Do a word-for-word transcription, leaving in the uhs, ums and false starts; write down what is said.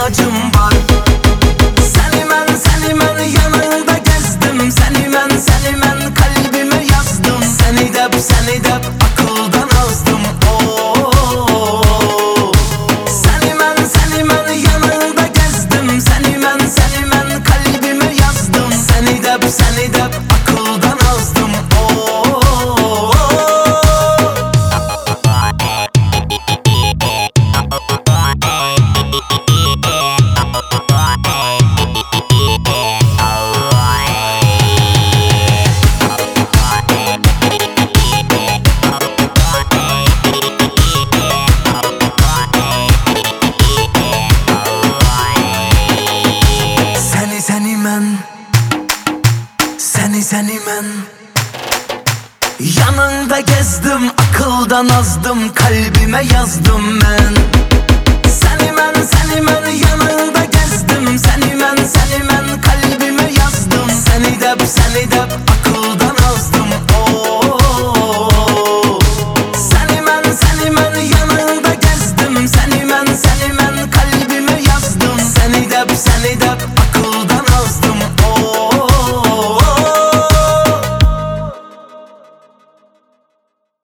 ihtiyacım var. Seni mən, seni mən yanında gezdim. Seni mən, seni mən kalbime yazdım. Seni de, seni de akıldan azdım. Oh. Seni mən, seni mən yanında gezdim. Seni mən, seni mən kalbime yazdım. Seni de, seni de akıldan azdım. Oh. Seni, seni mən, seni, seni mən yanında gezdim, akıldan azdım, kalbime yazdım ben.